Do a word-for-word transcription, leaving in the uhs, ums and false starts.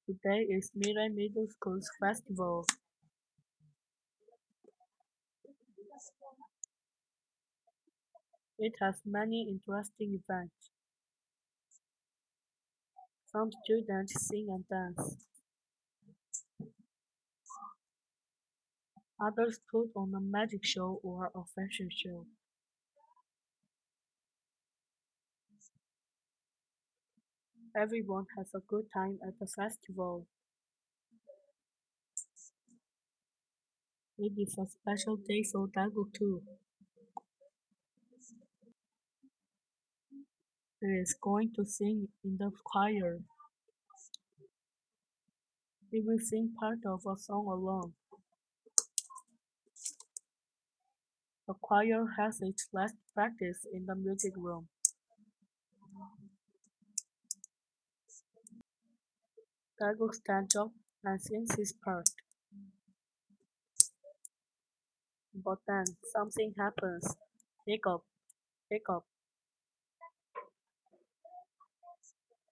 Today is Mirai Middle School's festival. It has many interesting events. Some students sing and dance. Others put on a magic show or a fashion show. Everyone has a good time at the festival. It is a special day for Dago too. He is going to sing in the choir. He will sing part of a song alone. The choir has its last practice in the music room. Dago stands up and sings his part. But then something happens. Hiccup, hiccup.